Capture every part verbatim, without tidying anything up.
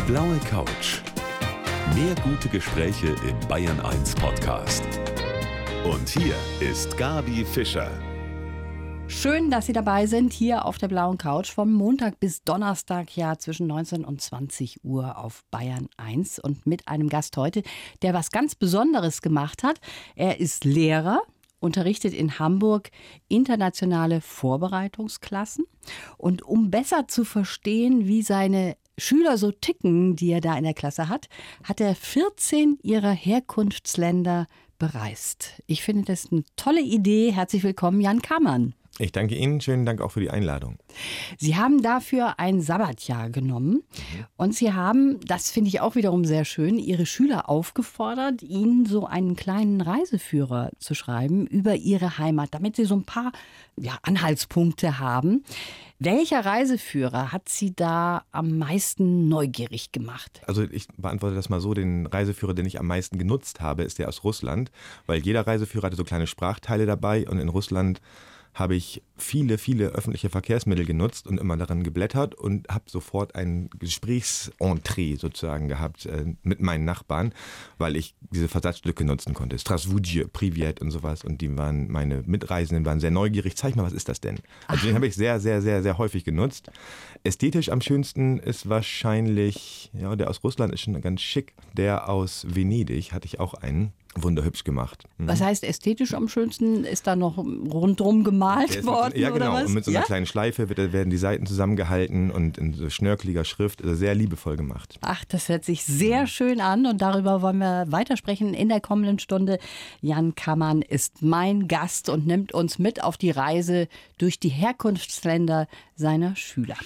blaue Couch. Mehr gute Gespräche im Bayern eins Podcast. Und hier ist Gabi Fischer. Schön, dass Sie dabei sind, hier auf der blauen Couch vom Montag bis Donnerstag, ja zwischen neunzehn und zwanzig Uhr auf Bayern eins. Und mit einem Gast heute, der was ganz Besonderes gemacht hat. Er ist Lehrer, unterrichtet in Hamburg internationale Vorbereitungsklassen. Und um besser zu verstehen, wie seine Schüler so ticken, die er da in der Klasse hat, hat er vierzehn ihrer Herkunftsländer bereist. Ich finde das eine tolle Idee. Herzlich willkommen, Jan Kammann. Ich danke Ihnen. Schönen Dank auch für die Einladung. Sie haben dafür ein Sabbatjahr genommen mhm. und Sie haben, das finde ich auch wiederum sehr schön, Ihre Schüler aufgefordert, Ihnen so einen kleinen Reiseführer zu schreiben über Ihre Heimat, damit Sie so ein paar ja, Anhaltspunkte haben. Welcher Reiseführer hat Sie da am meisten neugierig gemacht? Also ich beantworte das mal so, den Reiseführer, den ich am meisten genutzt habe, ist der aus Russland, weil jeder Reiseführer hatte so kleine Sprachteile dabei und in Russland habe ich viele, viele öffentliche Verkehrsmittel genutzt und immer daran geblättert und habe sofort ein Gesprächsentrée sozusagen gehabt äh, mit meinen Nachbarn, weil ich diese Versatzstücke nutzen konnte. Strasvudje, Privet und sowas. Und die waren, meine Mitreisenden waren sehr neugierig. Zeig mal, was ist das denn? Also Ach. Den habe ich sehr, sehr, sehr, sehr häufig genutzt. Ästhetisch am schönsten ist wahrscheinlich, ja, der aus Russland ist schon ganz schick. Der aus Venedig hatte ich auch einen. Wunderhübsch gemacht. Mhm. Was heißt ästhetisch am schönsten? Ist da noch rundrum gemalt worden? Mit, ja, genau. Oder was? Und mit so einer ja? kleinen Schleife wird, werden die Seiten zusammengehalten und in so schnörkeliger Schrift, also sehr liebevoll gemacht. Ach, das hört sich sehr schön an und darüber wollen wir weitersprechen in der kommenden Stunde. Jan Kammann ist mein Gast und nimmt uns mit auf die Reise durch die Herkunftsländer seiner Schüler.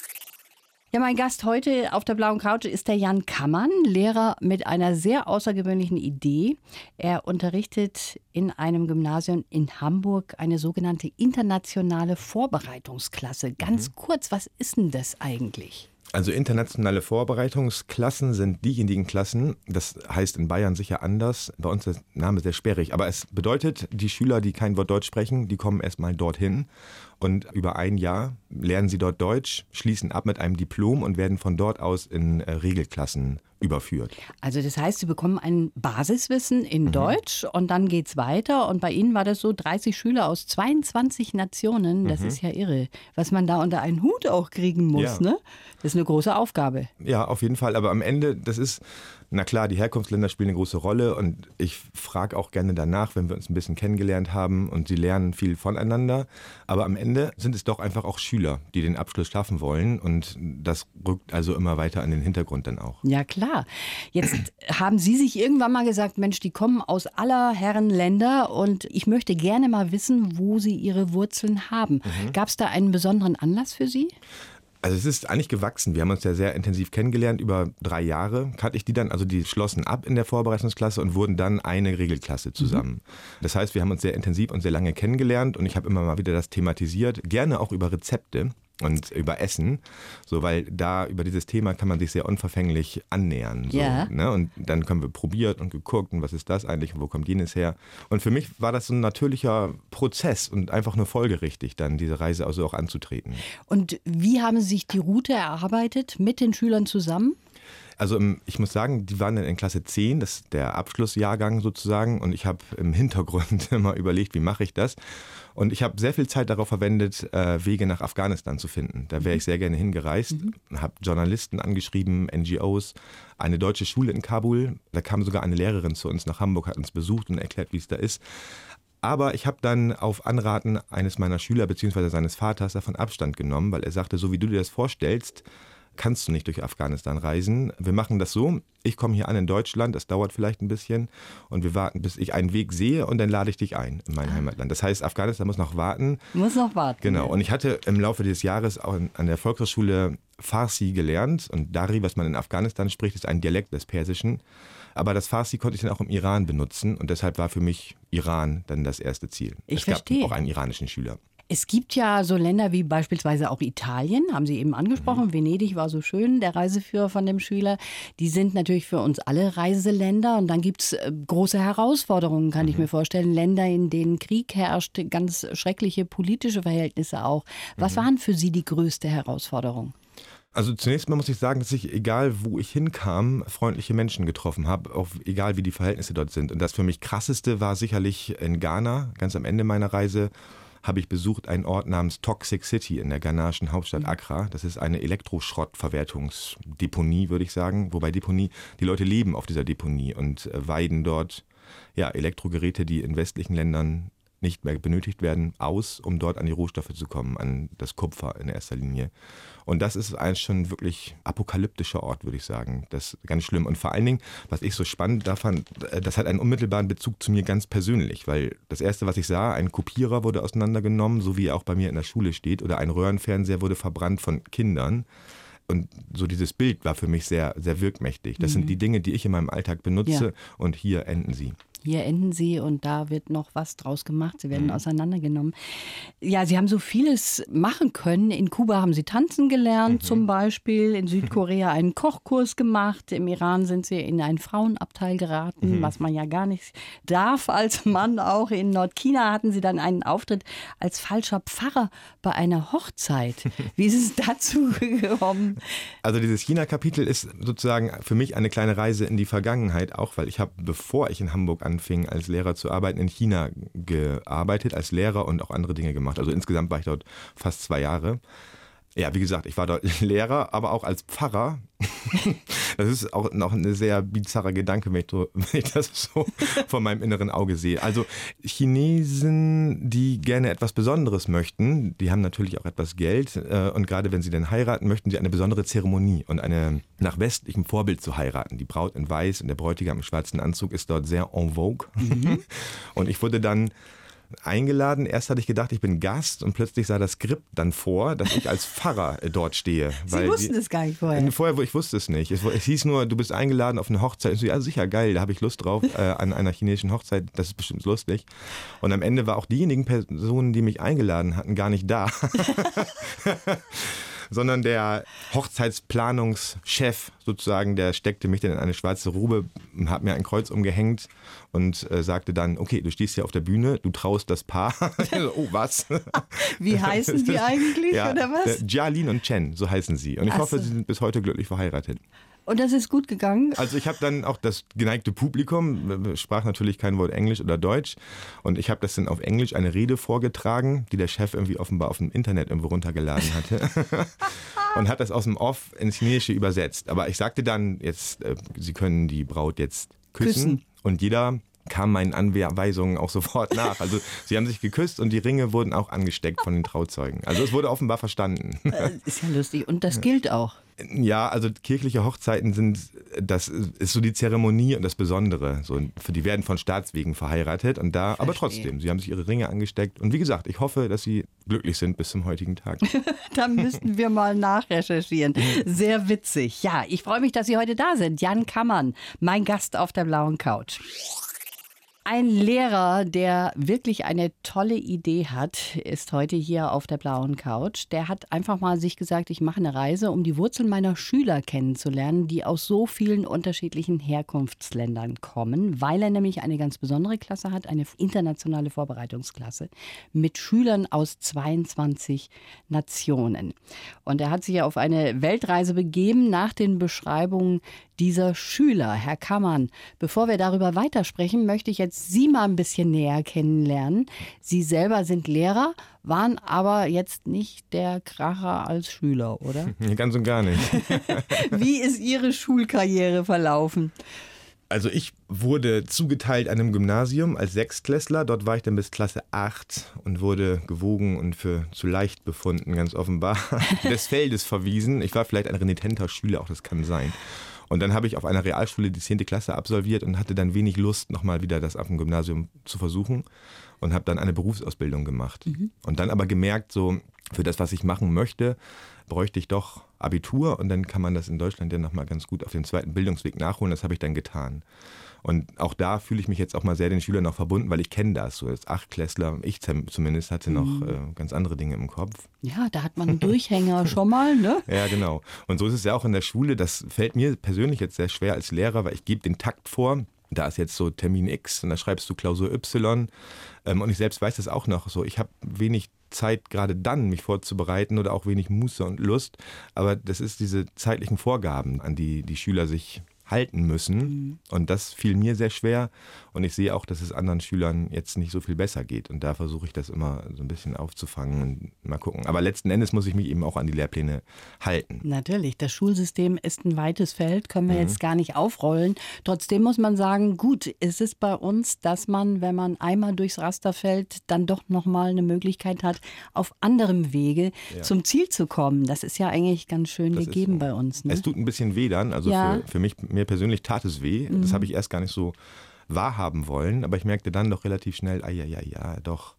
Ja, mein Gast heute auf der blauen Couch ist der Jan Kammann, Lehrer mit einer sehr außergewöhnlichen Idee. Er unterrichtet in einem Gymnasium in Hamburg eine sogenannte internationale Vorbereitungsklasse. Ganz mhm. kurz, was ist denn das eigentlich? Also internationale Vorbereitungsklassen sind diejenigen Klassen, das heißt in Bayern sicher anders, bei uns ist der Name sehr sperrig, aber es bedeutet, die Schüler, die kein Wort Deutsch sprechen, die kommen erstmal dorthin und über ein Jahr lernen sie dort Deutsch, schließen ab mit einem Diplom und werden von dort aus in äh, Regelklassen überführt. Also das heißt, Sie bekommen ein Basiswissen in mhm. Deutsch und dann geht's weiter und bei Ihnen war das so dreißig Schüler aus zweiundzwanzig Nationen, das mhm. ist ja irre, was man da unter einen Hut auch kriegen muss, ja. ne? Das ist eine große Aufgabe. Ja, auf jeden Fall, aber am Ende, das ist, na klar, die Herkunftsländer spielen eine große Rolle und ich frage auch gerne danach, wenn wir uns ein bisschen kennengelernt haben und sie lernen viel voneinander, aber am Ende sind es doch einfach auch Schüler, die den Abschluss schaffen wollen und das rückt also immer weiter an den Hintergrund dann auch. Ja, klar. Jetzt haben Sie sich irgendwann mal gesagt, Mensch, die kommen aus aller Herren Länder und ich möchte gerne mal wissen, wo sie ihre Wurzeln haben. Mhm. Gab es da einen besonderen Anlass für Sie? Also es ist eigentlich gewachsen. Wir haben uns ja sehr intensiv kennengelernt. Über drei Jahre hatte ich die dann, also die schlossen ab in der Vorbereitungsklasse und wurden dann eine Regelklasse zusammen. Mhm. Das heißt, wir haben uns sehr intensiv und sehr lange kennengelernt und ich habe immer mal wieder das thematisiert, gerne auch über Rezepte und über Essen, so, weil da über dieses Thema kann man sich sehr unverfänglich annähern. So, ja. ne? Und dann haben wir probiert und geguckt, und was ist das eigentlich und wo kommt jenes her? Und für mich war das so ein natürlicher Prozess und einfach nur folgerichtig, dann diese Reise also auch anzutreten. Und wie haben Sie sich die Route erarbeitet mit den Schülern zusammen? Also ich muss sagen, die waren dann in Klasse zehn, das ist der Abschlussjahrgang sozusagen und ich habe im Hintergrund immer überlegt, wie mache ich das? Und ich habe sehr viel Zeit darauf verwendet, Wege nach Afghanistan zu finden. Da wäre ich sehr gerne hingereist, mhm. habe Journalisten angeschrieben, N G Os, eine deutsche Schule in Kabul. Da kam sogar eine Lehrerin zu uns nach Hamburg, hat uns besucht und erklärt, wie es da ist. Aber ich habe dann auf Anraten eines meiner Schüler bzw. seines Vaters davon Abstand genommen, weil er sagte, so wie du dir das vorstellst, kannst du nicht durch Afghanistan reisen. Wir machen das so, ich komme hier an in Deutschland, das dauert vielleicht ein bisschen und wir warten, bis ich einen Weg sehe und dann lade ich dich ein in mein Heimatland. Das heißt, Afghanistan muss noch warten. Muss noch warten. Genau, und ich hatte im Laufe des Jahres auch an der Volkshochschule Farsi gelernt und Dari, was man in Afghanistan spricht, ist ein Dialekt des Persischen. Aber das Farsi konnte ich dann auch im Iran benutzen und deshalb war für mich Iran dann das erste Ziel. Ich es verstehe. gab auch einen iranischen Schüler. Es gibt ja so Länder wie beispielsweise auch Italien, haben Sie eben angesprochen. Mhm. Venedig war so schön, der Reiseführer von dem Schüler. Die sind natürlich für uns alle Reiseländer. Und dann gibt es große Herausforderungen, kann mhm. ich mir vorstellen. Länder, in denen Krieg herrscht, ganz schreckliche politische Verhältnisse auch. Was mhm. waren für Sie die größte Herausforderung? Also zunächst mal muss ich sagen, dass ich, egal wo ich hinkam, freundliche Menschen getroffen habe, auch egal wie die Verhältnisse dort sind. Und das für mich Krasseste war sicherlich in Ghana, ganz am Ende meiner Reise, habe ich besucht einen Ort namens Toxic City in der ghanaischen Hauptstadt Accra. Das ist eine Elektroschrottverwertungsdeponie, würde ich sagen. Wobei Deponie, die Leute leben auf dieser Deponie und weiden dort ja, Elektrogeräte, die in westlichen Ländern nicht mehr benötigt werden, aus, um dort an die Rohstoffe zu kommen, an das Kupfer in erster Linie. Und das ist ein schon wirklich apokalyptischer Ort, würde ich sagen. Das ist ganz schlimm. Und vor allen Dingen, was ich so spannend da fand, das hat einen unmittelbaren Bezug zu mir ganz persönlich, weil das Erste, was ich sah, ein Kopierer wurde auseinandergenommen, so wie er auch bei mir in der Schule steht, oder ein Röhrenfernseher wurde verbrannt von Kindern. Und so dieses Bild war für mich sehr, sehr wirkmächtig. Das mhm. sind die Dinge, die ich in meinem Alltag benutze, ja. Und hier enden sie. Hier enden sie und da wird noch was draus gemacht. Sie werden mhm. auseinandergenommen. Ja, Sie haben so vieles machen können. In Kuba haben Sie tanzen gelernt, mhm. zum Beispiel. In Südkorea einen Kochkurs gemacht. Im Iran sind Sie in einen Frauenabteil geraten, mhm. was man ja gar nicht darf als Mann. Auch in Nordchina hatten Sie dann einen Auftritt als falscher Pfarrer bei einer Hochzeit. Wie ist es dazu gekommen? Also dieses China-Kapitel ist sozusagen für mich eine kleine Reise in die Vergangenheit, auch weil ich habe, bevor ich in Hamburg anfing, als Lehrer zu arbeiten, in China gearbeitet, als Lehrer und auch andere Dinge gemacht. Also insgesamt war ich dort fast zwei Jahre. Ja, wie gesagt, ich war dort Lehrer, aber auch als Pfarrer. Das ist auch noch ein sehr bizarrer Gedanke, wenn ich, so, wenn ich das so vor meinem inneren Auge sehe. Also Chinesen, die gerne etwas Besonderes möchten, die haben natürlich auch etwas Geld. Und gerade wenn sie dann heiraten, möchten sie eine besondere Zeremonie und eine nach westlichem Vorbild zu heiraten. Die Braut in weiß und der Bräutigam im schwarzen Anzug ist dort sehr en vogue. Mhm. Und ich wurde dann eingeladen. Erst hatte ich gedacht, ich bin Gast und plötzlich sah das Skript dann vor, dass ich als Pfarrer dort stehe. Sie weil wussten es gar nicht vorher. Vorher, ich wusste es nicht. Es, es hieß nur, du bist eingeladen auf eine Hochzeit. Ich so, ja sicher, geil, da habe ich Lust drauf, äh, an einer chinesischen Hochzeit. Das ist bestimmt lustig. Und am Ende war auch diejenigen Personen, die mich eingeladen hatten, gar nicht da. Sondern der Hochzeitsplanungschef sozusagen, der steckte mich dann in eine schwarze Robe, hat mir ein Kreuz umgehängt und äh, sagte dann, okay, du stehst hier auf der Bühne, du traust das Paar. Oh, was? Wie heißen die eigentlich, ja, oder was? Jialin und Chen, so heißen sie. Und ich Ach hoffe, so. sie sind bis heute glücklich verheiratet. Und das ist gut gegangen? Also ich habe dann auch das geneigte Publikum, sprach natürlich kein Wort Englisch oder Deutsch. Und ich habe das dann auf Englisch eine Rede vorgetragen, die der Chef irgendwie offenbar auf dem Internet irgendwo runtergeladen hatte. Und hat das aus dem Off ins Chinesische übersetzt. Aber ich sagte dann, jetzt, äh, Sie können die Braut jetzt küssen. küssen. Und jeder kam meinen Anweisungen auch sofort nach. Also sie haben sich geküsst und die Ringe wurden auch angesteckt von den Trauzeugen. Also es wurde offenbar verstanden. Ist ja lustig. Und das gilt auch. Ja, also kirchliche Hochzeiten sind, das ist so die Zeremonie und das Besondere. So, für die werden von Staatswegen verheiratet und da, aber trotzdem, sie haben sich ihre Ringe angesteckt. Und wie gesagt, ich hoffe, dass sie glücklich sind bis zum heutigen Tag. Da müssten wir mal nachrecherchieren. Sehr witzig. Ja, ich freue mich, dass Sie heute da sind. Jan Kammann, mein Gast auf der blauen Couch. Ein Lehrer, der wirklich eine tolle Idee hat, ist heute hier auf der blauen Couch. Der hat einfach mal sich gesagt, ich mache eine Reise, um die Wurzeln meiner Schüler kennenzulernen, die aus so vielen unterschiedlichen Herkunftsländern kommen, weil er nämlich eine ganz besondere Klasse hat, eine internationale Vorbereitungsklasse mit Schülern aus zweiundzwanzig Nationen. Und er hat sich auf eine Weltreise begeben nach den Beschreibungen dieser Schüler. Herr Kammann, bevor wir darüber weitersprechen, möchte ich jetzt Sie mal ein bisschen näher kennenlernen. Sie selber sind Lehrer, waren aber jetzt nicht der Kracher als Schüler, oder? Ganz und gar nicht. Wie ist Ihre Schulkarriere verlaufen? Also ich wurde zugeteilt an einem Gymnasium als Sechstklässler. Dort war ich dann bis Klasse acht und wurde gewogen und für zu leicht befunden, ganz offenbar, des Feldes verwiesen. Ich war vielleicht ein renitenter Schüler, auch das kann sein. Und dann habe ich auf einer Realschule die zehnte Klasse absolviert und hatte dann wenig Lust, nochmal wieder das auf dem Gymnasium zu versuchen und habe dann eine Berufsausbildung gemacht. Mhm. Und dann aber gemerkt, so für das, was ich machen möchte, bräuchte ich doch Abitur und dann kann man das in Deutschland ja nochmal ganz gut auf dem zweiten Bildungsweg nachholen. Das habe ich dann getan. Und auch da fühle ich mich jetzt auch mal sehr den Schülern noch verbunden, weil ich kenne das. So als Achtklässler, ich zumindest hatte noch mhm. äh, ganz andere Dinge im Kopf. Ja, da hat man einen Durchhänger schon mal, ne? Ja, genau. Und so ist es ja auch in der Schule. Das fällt mir persönlich jetzt sehr schwer als Lehrer, weil ich gebe den Takt vor. Da ist jetzt so Termin X und da schreibst du Klausur Y. Und ich selbst weiß das auch noch so. Ich habe wenig Zeit gerade dann, mich vorzubereiten oder auch wenig Muße und Lust. Aber das ist diese zeitlichen Vorgaben, an die die Schüler sich halten müssen. Mhm. Und das fiel mir sehr schwer. Und ich sehe auch, dass es anderen Schülern jetzt nicht so viel besser geht. Und da versuche ich das immer so ein bisschen aufzufangen und mal gucken. Aber letzten Endes muss ich mich eben auch an die Lehrpläne halten. Natürlich, das Schulsystem ist ein weites Feld, können wir mhm. jetzt gar nicht aufrollen. Trotzdem muss man sagen, gut, es ist bei uns, dass man, wenn man einmal durchs Raster fällt, dann doch nochmal eine Möglichkeit hat, auf anderem Wege ja. zum Ziel zu kommen. Das ist ja eigentlich ganz schön das gegeben so. bei uns. Ne? Es tut ein bisschen weh dann, also ja. für, für mich mir persönlich tat es weh. Mhm. Das habe ich erst gar nicht so wahrhaben wollen, aber ich merkte dann doch relativ schnell, ah ja, ja, ja, doch.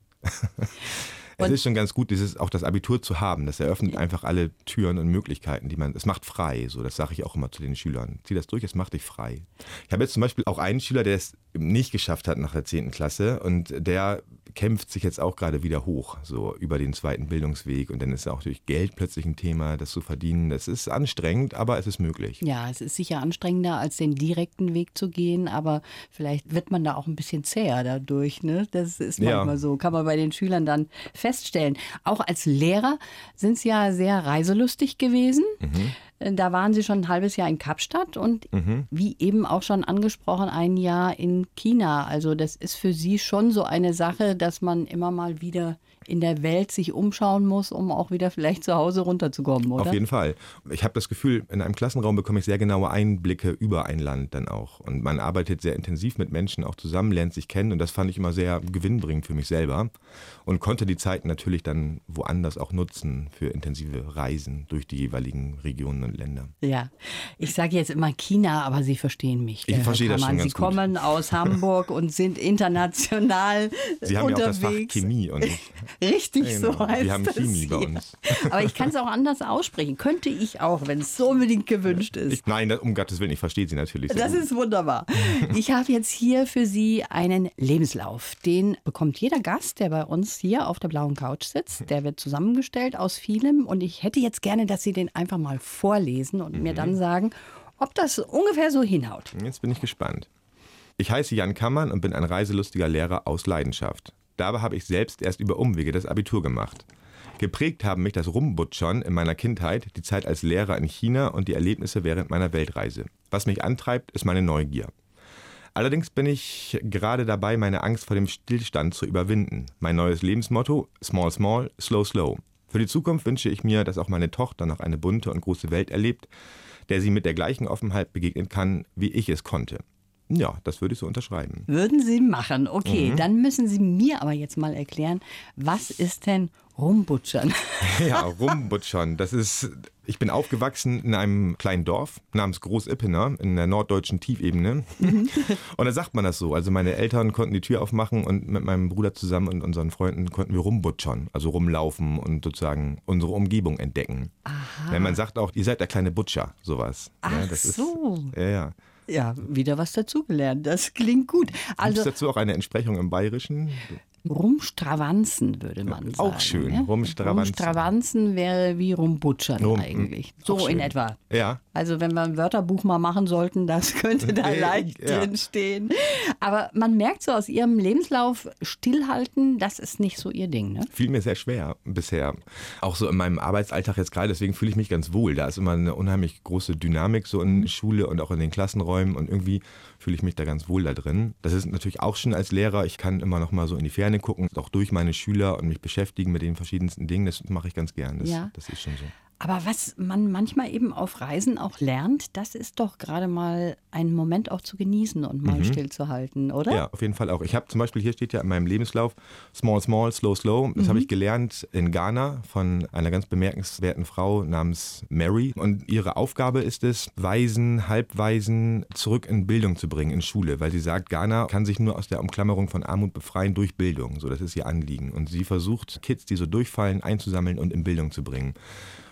Es ist schon ganz gut, dieses, auch das Abitur zu haben. Das eröffnet ja. einfach alle Türen und Möglichkeiten, die man, es macht frei. So, das sage ich auch immer zu den Schülern. Zieh das durch, es macht dich frei. Ich habe jetzt zum Beispiel auch einen Schüler, der es nicht geschafft hat nach der zehnten Klasse und der kämpft sich jetzt auch gerade wieder hoch, so über den zweiten Bildungsweg. Und dann ist auch durch Geld plötzlich ein Thema, das zu verdienen. Das ist anstrengend, aber es ist möglich. Ja, es ist sicher anstrengender, als den direkten Weg zu gehen, aber vielleicht wird man da auch ein bisschen zäher dadurch. Ne? Das ist manchmal ja. so, kann man bei den Schülern dann feststellen. Auch als Lehrer sind Sie ja sehr reiselustig gewesen. Mhm. Da waren Sie schon ein halbes Jahr in Kapstadt und mhm. wie eben auch schon angesprochen, ein Jahr in China. Also das ist für Sie schon so eine Sache, dass man immer mal wieder in der Welt sich umschauen muss, um auch wieder vielleicht zu Hause runterzukommen, oder? Auf jeden Fall. Ich habe das Gefühl, in einem Klassenraum bekomme ich sehr genaue Einblicke über ein Land dann auch. Und man arbeitet sehr intensiv mit Menschen auch zusammen, lernt sich kennen und das fand ich immer sehr gewinnbringend für mich selber und konnte die Zeit natürlich dann woanders auch nutzen für intensive Reisen durch die jeweiligen Regionen und Länder. Ja, ich sage jetzt immer China, aber Sie verstehen mich. Ich verstehe das schon ganz Sie gut. kommen aus Hamburg und sind international Sie haben unterwegs. ja auch das Fach Chemie und ich. Richtig, ja, genau. so heißt Wir haben das Chemie hier. bei uns. Aber ich kann es auch anders aussprechen. Könnte ich auch, wenn es so unbedingt gewünscht ist. Ich, nein, um Gottes Willen, ich verstehe Sie natürlich. Das gut. ist wunderbar. Ich habe jetzt hier für Sie einen Lebenslauf. Den bekommt jeder Gast, der bei uns hier auf der blauen Couch sitzt. Der wird zusammengestellt aus vielem. Und ich hätte jetzt gerne, dass Sie den einfach mal vorlesen und mhm. mir dann sagen, ob das ungefähr so hinhaut. Jetzt bin ich gespannt. Ich heiße Jan Kammann und bin ein reiselustiger Lehrer aus Leidenschaft. Dabei habe ich selbst erst über Umwege das Abitur gemacht. Geprägt haben mich das Rumbutschern in meiner Kindheit, die Zeit als Lehrer in China und die Erlebnisse während meiner Weltreise. Was mich antreibt, ist meine Neugier. Allerdings bin ich gerade dabei, meine Angst vor dem Stillstand zu überwinden. Mein neues Lebensmotto: Small, small, slow, slow. Für die Zukunft wünsche ich mir, dass auch meine Tochter noch eine bunte und große Welt erlebt, der sie mit der gleichen Offenheit begegnen kann, wie ich es konnte. Ja, das würde ich so unterschreiben. Würden Sie machen. Okay, mhm. dann müssen Sie mir aber jetzt mal erklären, was ist denn Rumbutschern? Ja, Rumbutschern, das ist, ich bin aufgewachsen in einem kleinen Dorf namens Groß-Ippener in der norddeutschen Tiefebene. Mhm. Und da sagt man das so, also meine Eltern konnten die Tür aufmachen und mit meinem Bruder zusammen und unseren Freunden konnten wir rumbutschern, also rumlaufen und sozusagen unsere Umgebung entdecken. Aha. Ja, man sagt auch, ihr seid der kleine Butcher, sowas. Ach ja, das so. Ist, ja, ja. Ja, wieder was dazugelernt. Das klingt gut. Also, gibt es dazu auch eine Entsprechung im Bayerischen? Rumstravanzen, würde man sagen. Auch schön, ne? Rumstravanzen. Rumstravanzen wäre wie Rumbutschern Rum, eigentlich. So in etwa. Ja. Also wenn wir ein Wörterbuch mal machen sollten, das könnte da leicht ja. drin stehen. Aber man merkt so aus Ihrem Lebenslauf, stillhalten, das ist nicht so Ihr Ding, ne? Fiel mir sehr schwer bisher. Auch so in meinem Arbeitsalltag jetzt gerade, deswegen fühle ich mich ganz wohl. Da ist immer eine unheimlich große Dynamik so in Schule und auch in den Klassenräumen und irgendwie fühle ich mich da ganz wohl da drin. Das ist natürlich auch schon als Lehrer, ich kann immer noch mal so in die Ferne gucken, auch durch meine Schüler und mich beschäftigen mit den verschiedensten Dingen, das mache ich ganz gern, das, ja. das ist schon so. Aber was man manchmal eben auf Reisen auch lernt, das ist doch gerade mal einen Moment auch zu genießen und mal mhm. stillzuhalten, oder? Ja, auf jeden Fall auch. Ich habe zum Beispiel, hier steht ja in meinem Lebenslauf, small, small, slow, slow. Das mhm. habe ich gelernt in Ghana von einer ganz bemerkenswerten Frau namens Mary. Und ihre Aufgabe ist es, Waisen, Halbwaisen zurück in Bildung zu bringen, in Schule. Weil sie sagt, Ghana kann sich nur aus der Umklammerung von Armut befreien durch Bildung. So, das ist ihr Anliegen. Und sie versucht, Kids, die so durchfallen, einzusammeln und in Bildung zu bringen.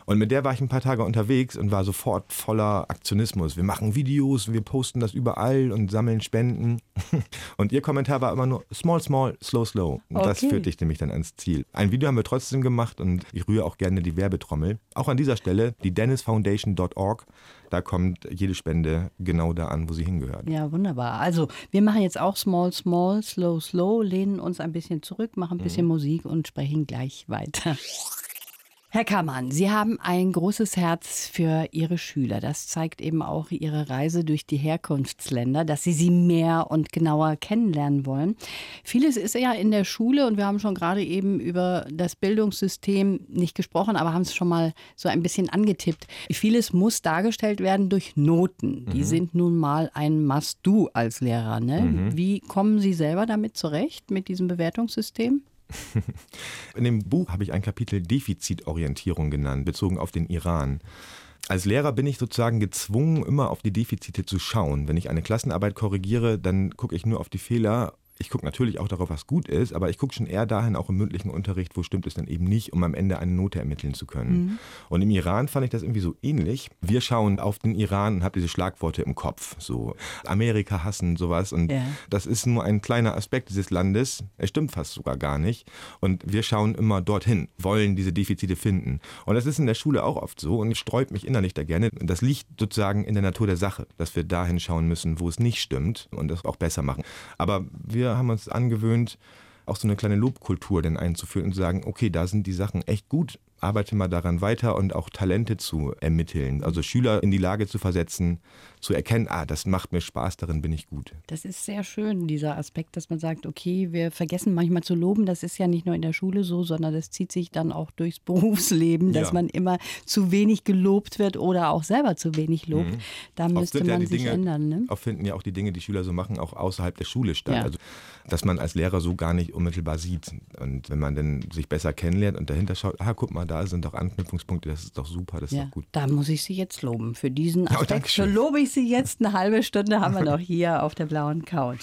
Und mit der war ich ein paar Tage unterwegs und war sofort voller Aktionismus. Wir machen Videos, wir posten das überall und sammeln Spenden. Und ihr Kommentar war immer nur small, small, slow, slow. Und Okay. das führte ich nämlich dann ans Ziel. Ein Video haben wir trotzdem gemacht und ich rühre auch gerne die Werbetrommel. Auch an dieser Stelle, die dennis foundation dot org. Da kommt jede Spende genau da an, wo sie hingehört. Ja, wunderbar. Also wir machen jetzt auch Small, Small, Slow, Slow, lehnen uns ein bisschen zurück, machen ein bisschen Mhm. Musik und sprechen gleich weiter. Herr Kammann, Sie haben ein großes Herz für Ihre Schüler. Das zeigt eben auch Ihre Reise durch die Herkunftsländer, dass Sie sie mehr und genauer kennenlernen wollen. Vieles ist ja in der Schule und wir haben schon gerade eben über das Bildungssystem nicht gesprochen, aber haben es schon mal so ein bisschen angetippt. Vieles muss dargestellt werden durch Noten. Die Mhm. sind nun mal ein Must-Do als Lehrer. Ne? Mhm. Wie kommen Sie selber damit zurecht, mit diesem Bewertungssystem? In dem Buch habe ich ein Kapitel Defizitorientierung genannt, bezogen auf den Iran. Als Lehrer bin ich sozusagen gezwungen, immer auf die Defizite zu schauen. Wenn ich eine Klassenarbeit korrigiere, dann gucke ich nur auf die Fehler. Ich gucke natürlich auch darauf, was gut ist, aber ich gucke schon eher dahin, auch im mündlichen Unterricht, wo stimmt es dann eben nicht, um am Ende eine Note ermitteln zu können. Mhm. Und im Iran fand ich das irgendwie so ähnlich. Wir schauen auf den Iran und haben diese Schlagworte im Kopf, so Amerika hassen, sowas. Und Ja. das ist nur ein kleiner Aspekt dieses Landes. Es stimmt fast sogar gar nicht. Und wir schauen immer dorthin, wollen diese Defizite finden. Und das ist in der Schule auch oft so und sträubt mich innerlich da gerne. Das liegt sozusagen in der Natur der Sache, dass wir dahin schauen müssen, wo es nicht stimmt und das auch besser machen. Aber wir haben uns angewöhnt, auch so eine kleine Lobkultur denn einzuführen und zu sagen, okay, da sind die Sachen echt gut, arbeite mal daran weiter und auch Talente zu ermitteln. Also Schüler in die Lage zu versetzen, zu erkennen, ah, das macht mir Spaß, darin bin ich gut. Das ist sehr schön, dieser Aspekt, dass man sagt, okay, wir vergessen manchmal zu loben. Das ist ja nicht nur in der Schule so, sondern das zieht sich dann auch durchs Berufsleben, dass Ja. man immer zu wenig gelobt wird oder auch selber zu wenig lobt. Mhm. Da Oft müsste sind ja man die sich Dinge- ändern. Ne? Oft finden ja auch die Dinge, die Schüler so machen, auch außerhalb der Schule statt. Ja. Also, dass man als Lehrer so gar nicht unmittelbar sieht. Und wenn man dann sich besser kennenlernt und dahinter schaut, ah, guck mal, da sind doch Anknüpfungspunkte, das ist doch super, das ist Ja, doch gut. da muss ich Sie jetzt loben. Für diesen Ja, Aspekt danke schön. lobe ich Sie jetzt. Eine halbe Stunde haben wir noch hier auf der blauen Couch.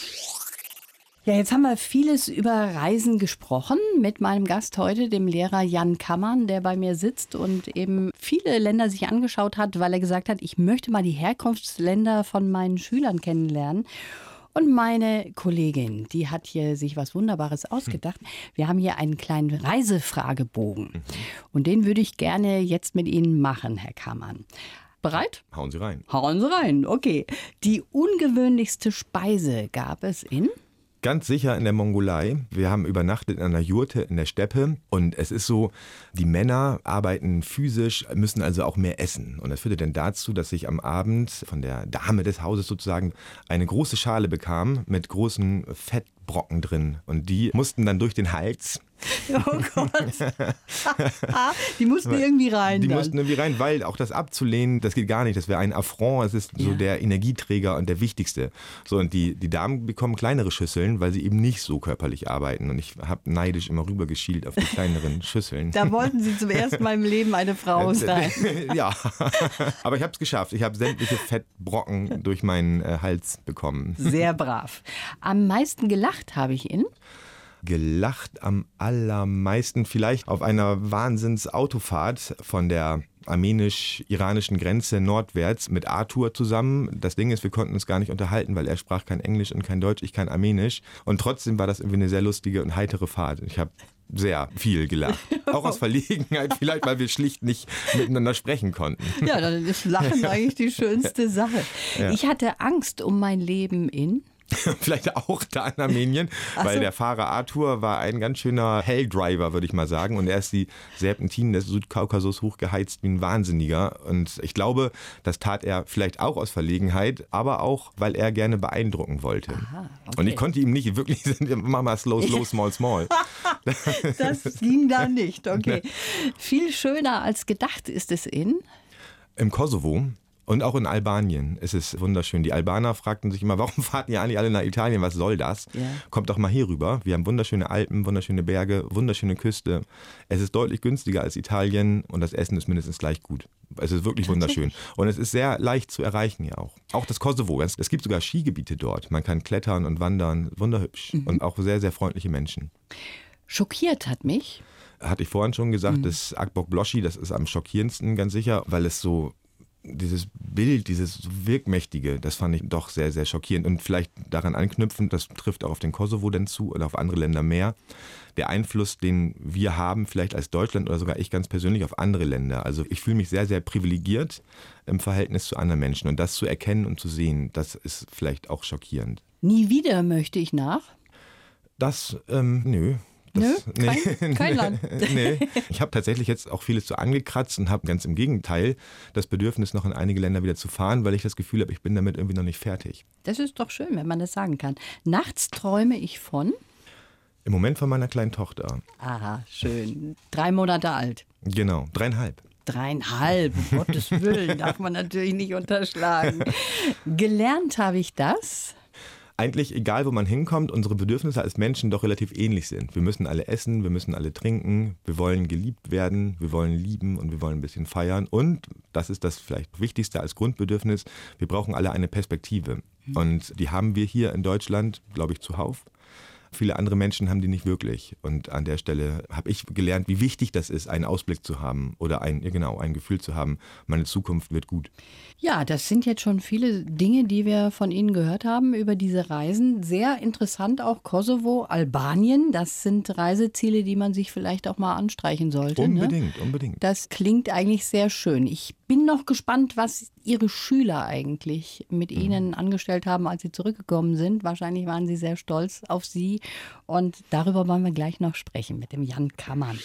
Ja, jetzt haben wir vieles über Reisen gesprochen mit meinem Gast heute, dem Lehrer Jan Kammann, der bei mir sitzt und eben viele Länder sich angeschaut hat, weil er gesagt hat, ich möchte mal die Herkunftsländer von meinen Schülern kennenlernen. Und meine Kollegin, die hat hier sich was Wunderbares ausgedacht. Wir haben hier einen kleinen Reisefragebogen. Und den würde ich gerne jetzt mit Ihnen machen, Herr Kammann. Bereit? Hauen Sie rein. Hauen Sie rein, okay. Die ungewöhnlichste Speise gab es in? Ganz sicher in der Mongolei. Wir haben übernachtet in einer Jurte in der Steppe und es ist so, die Männer arbeiten physisch, müssen also auch mehr essen. Und das führte dann dazu, dass ich am Abend von der Dame des Hauses sozusagen eine große Schale bekam mit großen Fettbrocken drin. Und die mussten dann durch den Hals. Oh Gott. Die mussten irgendwie rein. Die dann. mussten irgendwie rein, weil auch das abzulehnen, das geht gar nicht. Das wäre ein Affront. Es ist so Ja. der Energieträger und der wichtigste. So, und die, die Damen bekommen kleinere Schüsseln, weil sie eben nicht so körperlich arbeiten. Und ich habe neidisch immer rüber geschielt auf die kleineren Schüsseln. Da wollten Sie zum ersten Mal im Leben eine Frau sein. Ja, aber ich habe es geschafft. Ich habe sämtliche Fettbrocken durch meinen äh, Hals bekommen. Sehr brav. Am meisten gelacht habe ich in? Gelacht am allermeisten vielleicht auf einer Wahnsinns-Autofahrt von der armenisch-iranischen Grenze nordwärts mit Arthur zusammen. Das Ding ist, wir konnten uns gar nicht unterhalten, weil er sprach kein Englisch und kein Deutsch, ich kein Armenisch. Und trotzdem war das irgendwie eine sehr lustige und heitere Fahrt. Ich habe sehr viel gelacht. Auch aus Verlegenheit, vielleicht, weil wir schlicht nicht miteinander sprechen konnten. Ja, dann ist Lachen eigentlich die schönste Sache. Ja. Ich hatte Angst um mein Leben in? Vielleicht auch da in Armenien, Ach weil so. der Fahrer Arthur war ein ganz schöner Helldriver, würde ich mal sagen. Und er ist die Serpentinen des Südkaukasus hochgeheizt wie ein Wahnsinniger. Und ich glaube, das tat er vielleicht auch aus Verlegenheit, aber auch, weil er gerne beeindrucken wollte. Aha, okay. Und ich konnte ihm nicht wirklich, mach mal slow, slow, small, small. Das ging da nicht, okay. Viel schöner als gedacht ist es in? Im Kosovo. Und auch in Albanien ist es wunderschön. Die Albaner fragten sich immer, warum fahren ihr eigentlich alle nach Italien? Was soll das? Ja. Kommt doch mal hier rüber. Wir haben wunderschöne Alpen, wunderschöne Berge, wunderschöne Küste. Es ist deutlich günstiger als Italien und das Essen ist mindestens gleich gut. Es ist wirklich wunderschön. Und es ist sehr leicht zu erreichen hier auch. Auch das Kosovo. Es, es gibt sogar Skigebiete dort. Man kann klettern und wandern. Wunderhübsch. Mhm. Und auch sehr, sehr freundliche Menschen. Schockiert hat mich? hatte ich vorhin schon gesagt, Mhm. das Akbok-Bloschi, das ist am schockierendsten ganz sicher, weil es so, dieses Bild, dieses Wirkmächtige, das fand ich doch sehr, sehr schockierend. Und vielleicht daran anknüpfend, das trifft auch auf den Kosovo dann zu oder auf andere Länder mehr, der Einfluss, den wir haben, vielleicht als Deutschland oder sogar ich ganz persönlich auf andere Länder. Also ich fühle mich sehr, sehr privilegiert im Verhältnis zu anderen Menschen. Und das zu erkennen und zu sehen, das ist vielleicht auch schockierend. Nie wieder möchte ich nach. Das, ähm, nö. Das, Nö, kein, kein Land. Nee. Ich habe tatsächlich jetzt auch vieles so angekratzt und habe ganz im Gegenteil das Bedürfnis, noch in einige Länder wieder zu fahren, weil ich das Gefühl habe, ich bin damit irgendwie noch nicht fertig. Das ist doch schön, wenn man das sagen kann. Nachts träume ich von? Im Moment von meiner kleinen Tochter. Aha, schön. Drei Monate alt. Genau, dreieinhalb. Dreieinhalb, um Gottes Willen, darf man natürlich nicht unterschlagen. Gelernt habe ich das. Eigentlich, egal wo man hinkommt, unsere Bedürfnisse als Menschen doch relativ ähnlich sind. Wir müssen alle essen, wir müssen alle trinken, wir wollen geliebt werden, wir wollen lieben und wir wollen ein bisschen feiern. Und, das ist das vielleicht Wichtigste als Grundbedürfnis, wir brauchen alle eine Perspektive. Und die haben wir hier in Deutschland, glaube ich, zuhauf. Viele andere Menschen haben die nicht wirklich. Und an der Stelle habe ich gelernt, wie wichtig das ist, einen Ausblick zu haben oder ein, ja genau, ein Gefühl zu haben, meine Zukunft wird gut. Ja, das sind jetzt schon viele Dinge, die wir von Ihnen gehört haben über diese Reisen. Sehr interessant auch Kosovo, Albanien. Das sind Reiseziele, die man sich vielleicht auch mal anstreichen sollte. Unbedingt, ne? unbedingt. Das klingt eigentlich sehr schön. Ich bin noch gespannt, was Ihre Schüler eigentlich mit Mhm. Ihnen angestellt haben, als Sie zurückgekommen sind. Wahrscheinlich waren Sie sehr stolz auf Sie. Und darüber wollen wir gleich noch sprechen mit dem Jan Kammann.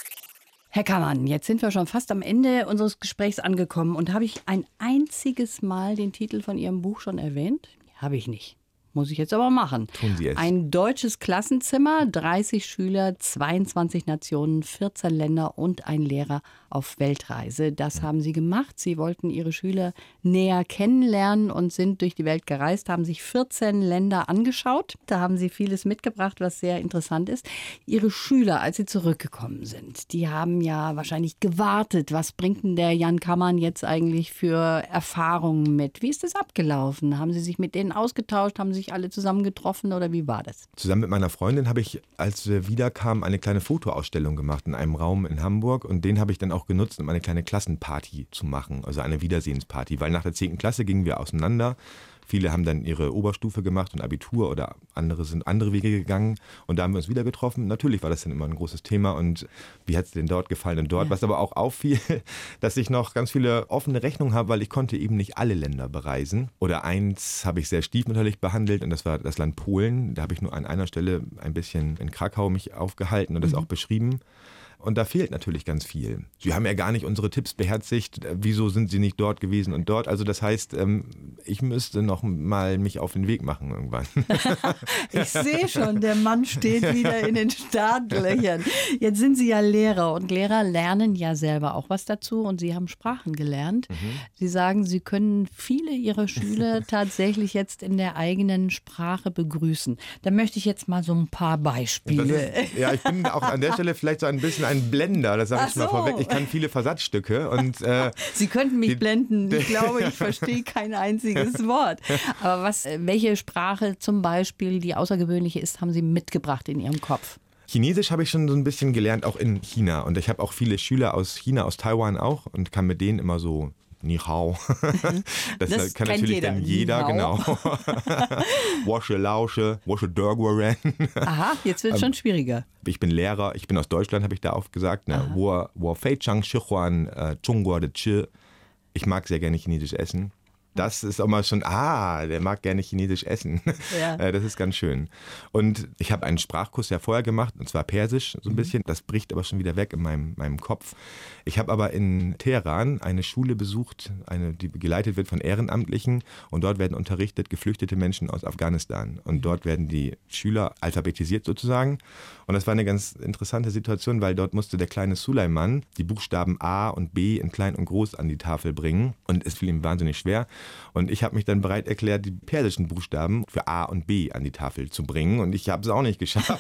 Herr Kammann, jetzt sind wir schon fast am Ende unseres Gesprächs angekommen. Und habe ich ein einziges Mal den Titel von Ihrem Buch schon erwähnt? Habe ich nicht. Muss ich jetzt aber machen. Tun Sie es. Ein deutsches Klassenzimmer, dreißig Schüler, zweiundzwanzig Nationen, vierzehn Länder und ein Lehrer auf Weltreise. Das haben Sie gemacht. Sie wollten Ihre Schüler näher kennenlernen und sind durch die Welt gereist, haben sich vierzehn Länder angeschaut. Da haben Sie vieles mitgebracht, was sehr interessant ist. Ihre Schüler, als sie zurückgekommen sind, die haben ja wahrscheinlich gewartet. Was bringt denn der Jan Kammann jetzt eigentlich für Erfahrungen mit? Wie ist das abgelaufen? Haben Sie sich mit denen ausgetauscht? Haben Sie sich alle zusammen getroffen oder wie war das? Zusammen mit meiner Freundin habe ich, als wir wiederkamen, eine kleine Fotoausstellung gemacht in einem Raum in Hamburg. Und den habe ich dann auch genutzt, um eine kleine Klassenparty zu machen, also eine Wiedersehensparty. Weil nach der zehnten Klasse gingen wir auseinander. Viele haben dann ihre Oberstufe gemacht und Abitur oder andere sind andere Wege gegangen. Und da haben wir uns wieder getroffen. Natürlich war das dann immer ein großes Thema. Und wie hat es denn dort gefallen und dort? Ja. Was aber auch auffiel, dass ich noch ganz viele offene Rechnungen habe, weil ich konnte eben nicht alle Länder bereisen. Oder eins habe ich sehr stiefmütterlich behandelt und das war das Land Polen. Da habe ich nur an einer Stelle ein bisschen in Krakau mich aufgehalten und das mhm. auch beschrieben. Und da fehlt natürlich ganz viel. Sie haben ja gar nicht unsere Tipps beherzigt. Wieso sind Sie nicht dort gewesen und dort? Also das heißt, ich müsste noch mal mich auf den Weg machen irgendwann. Ich sehe schon, der Mann steht wieder in den Startlöchern. Jetzt sind Sie ja Lehrer und Lehrer lernen ja selber auch was dazu und Sie haben Sprachen gelernt. Mhm. Sie sagen, Sie können viele Ihrer Schüler tatsächlich jetzt in der eigenen Sprache begrüßen. Da möchte ich jetzt mal so ein paar Beispiele. Ist, ja, ich bin auch an der Stelle vielleicht so ein bisschen ein Blender, das sage ich so. mal vorweg. Ich kann viele Versatzstücke. Und, äh, Sie könnten mich die, blenden. Ich glaube, ich verstehe kein einziges Wort. Aber was, welche Sprache zum Beispiel, die außergewöhnliche ist, haben Sie mitgebracht in Ihrem Kopf? Chinesisch habe ich schon so ein bisschen gelernt, auch in China. Und ich habe auch viele Schüler aus China, aus Taiwan auch und kann mit denen immer so Ni hao. Das, das kann natürlich jeder. dann jeder, genau. Wasche, Lausche, Wasche, Dörguaren. Aha, jetzt wird es schon schwieriger. Ich bin Lehrer, ich bin aus Deutschland, habe ich da oft gesagt. Ne? Wo, wo Fei Chang Shihuan, Zhongguo de Chi. Ich mag sehr gerne Chinesisch essen. Das ist auch mal schon, ah, der mag gerne Chinesisch essen. Ja. Das ist ganz schön. Und ich habe einen Sprachkurs ja vorher gemacht, und zwar Persisch so ein bisschen. Das bricht aber schon wieder weg in meinem, meinem Kopf. Ich habe aber in Teheran eine Schule besucht, eine, die geleitet wird von Ehrenamtlichen. Und dort werden unterrichtet geflüchtete Menschen aus Afghanistan. Und dort werden die Schüler alphabetisiert sozusagen. Und das war eine ganz interessante Situation, weil dort musste der kleine Suleiman die Buchstaben A und B in klein und groß an die Tafel bringen. Und es fiel ihm wahnsinnig schwer. Und ich habe mich dann bereit erklärt, die persischen Buchstaben für A und B an die Tafel zu bringen. Und ich habe es auch nicht geschafft.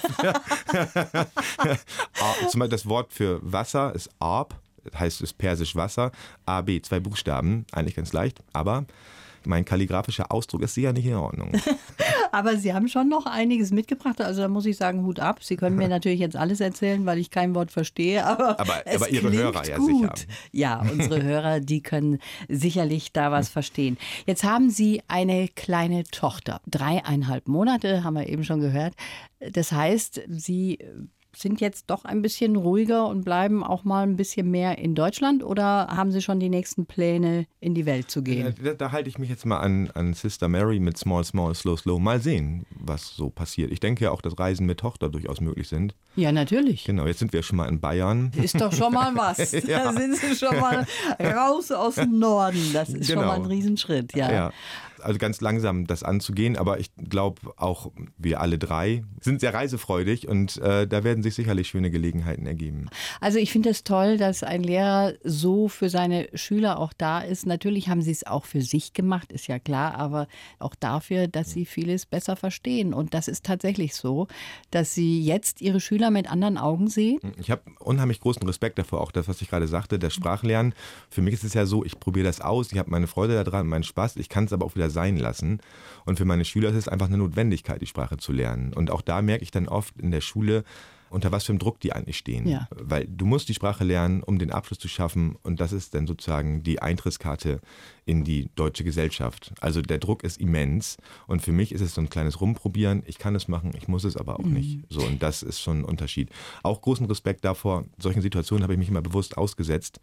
Zum Beispiel das Wort für Wasser ist Ab, das heißt es ist persisch Wasser. A, B, zwei Buchstaben, eigentlich ganz leicht, aber mein kalligraphischer Ausdruck ist sicher nicht in Ordnung. Aber Sie haben schon noch einiges mitgebracht. Also da muss ich sagen, Hut ab. Sie können mir natürlich jetzt alles erzählen, weil ich kein Wort verstehe. Aber, aber, es aber Ihre Hörer ja gut. sicher. Ja, unsere Hörer, die können sicherlich da was verstehen. Jetzt haben Sie eine kleine Tochter. Dreieinhalb Monate, haben wir eben schon gehört. Das heißt, Sie sind jetzt doch ein bisschen ruhiger und bleiben auch mal ein bisschen mehr in Deutschland, oder haben Sie schon die nächsten Pläne, in die Welt zu gehen? Da, da halte ich mich jetzt mal an, an Sister Mary mit Small, Small, Slow, Slow. Mal sehen, was so passiert. Ich denke ja auch, dass Reisen mit Tochter durchaus möglich sind. Ja, natürlich. Genau, jetzt sind wir schon mal in Bayern. Ist doch schon mal was. Ja. Da sind Sie schon mal raus aus dem Norden. Das ist Genau. schon mal ein Riesenschritt. Ja. Ja. Also ganz langsam das anzugehen, aber ich glaube auch wir alle drei sind sehr reisefreudig und äh, da werden sich sicherlich schöne Gelegenheiten ergeben. Also ich finde es toll, dass ein Lehrer so für seine Schüler auch da ist. Natürlich haben sie es auch für sich gemacht, ist ja klar, aber auch dafür, dass sie vieles besser verstehen. Und das ist tatsächlich so, dass sie jetzt ihre Schüler mit anderen Augen sehen. Ich habe unheimlich großen Respekt davor, auch das, was ich gerade sagte, das Sprachlernen. Für mich ist es ja so, ich probiere das aus, ich habe meine Freude daran, meinen Spaß, ich kann es aber auch wieder sein lassen. Und für meine Schüler ist es einfach eine Notwendigkeit, die Sprache zu lernen. Und auch da merke ich dann oft in der Schule, unter was für einem Druck die eigentlich stehen. Ja. Weil du musst die Sprache lernen, um den Abschluss zu schaffen. Und das ist dann sozusagen die Eintrittskarte in die deutsche Gesellschaft. Also der Druck ist immens. Und für mich ist es so ein kleines Rumprobieren. Ich kann es machen, ich muss es aber auch Mhm. nicht. So, und das ist schon ein Unterschied. Auch großen Respekt davor. Solchen Situationen habe ich mich immer bewusst ausgesetzt.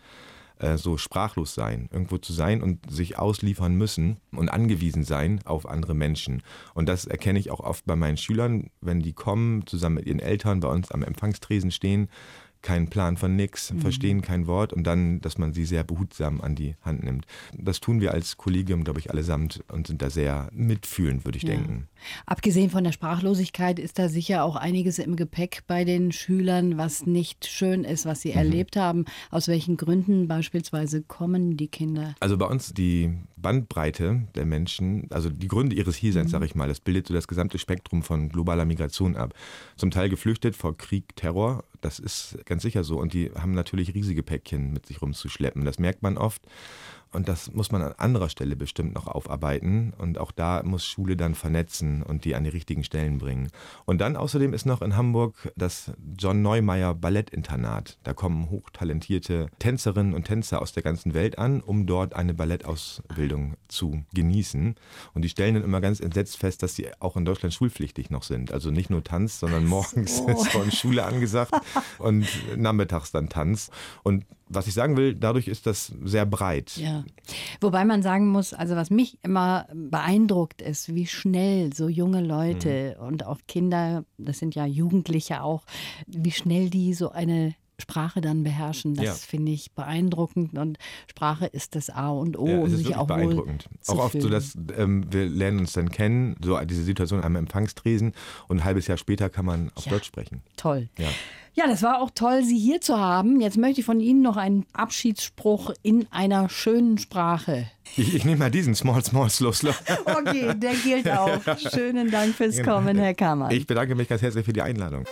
So sprachlos sein, irgendwo zu sein und sich ausliefern müssen und angewiesen sein auf andere Menschen. Und das erkenne ich auch oft bei meinen Schülern, wenn die kommen, zusammen mit ihren Eltern bei uns am Empfangstresen stehen, keinen Plan von nix, mhm. verstehen kein Wort und dann, dass man sie sehr behutsam an die Hand nimmt. Das tun wir als Kollegium, glaube ich, allesamt und sind da sehr mitfühlend, würde ich ja. denken. Abgesehen von der Sprachlosigkeit ist da sicher auch einiges im Gepäck bei den Schülern, was nicht schön ist, was sie mhm. erlebt haben. Aus welchen Gründen beispielsweise kommen die Kinder? Also bei uns die Bandbreite der Menschen, also die Gründe ihres Hierseins, mhm. sage ich mal, das bildet so das gesamte Spektrum von globaler Migration ab. Zum Teil geflüchtet vor Krieg, Terror, das ist ganz sicher so. Und die haben natürlich riesige Päckchen mit sich rumzuschleppen. Das merkt man oft. Und das muss man an anderer Stelle bestimmt noch aufarbeiten. Und auch da muss Schule dann vernetzen und die an die richtigen Stellen bringen. Und dann außerdem ist noch in Hamburg das John Neumeier Ballettinternat. Da kommen hochtalentierte Tänzerinnen und Tänzer aus der ganzen Welt an, um dort eine Ballettausbildung zu genießen. Und die stellen dann immer ganz entsetzt fest, dass sie auch in Deutschland schulpflichtig noch sind. Also nicht nur Tanz, sondern morgens so. ist von Schule angesagt und nachmittags dann Tanz. Und was ich sagen will, dadurch ist das sehr breit. Ja. Wobei man sagen muss, also was mich immer beeindruckt ist, wie schnell so junge Leute mhm. und auch Kinder, das sind ja Jugendliche auch, wie schnell die so eine Sprache dann beherrschen. Das ja. finde ich beeindruckend und Sprache ist das A und O, ja, um es ist sich auch beeindruckend. wohl auch zu oft fühlen. so, dass ähm, wir lernen uns dann kennen, so diese Situation am Empfangstresen und ein halbes Jahr später kann man auf ja. Deutsch sprechen. Toll. Ja. Ja, das war auch toll, Sie hier zu haben. Jetzt möchte ich von Ihnen noch einen Abschiedsspruch in einer schönen Sprache. Ich, ich nehme mal diesen Small, Small, Slow, Slow. Okay, der gilt auch. Schönen Dank fürs Kommen, Herr Kammann. Ich bedanke mich ganz herzlich für die Einladung.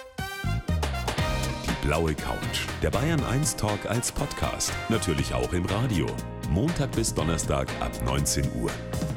Die blaue Couch, der Bayern eins Talk als Podcast. Natürlich auch im Radio. Montag bis Donnerstag ab neunzehn Uhr.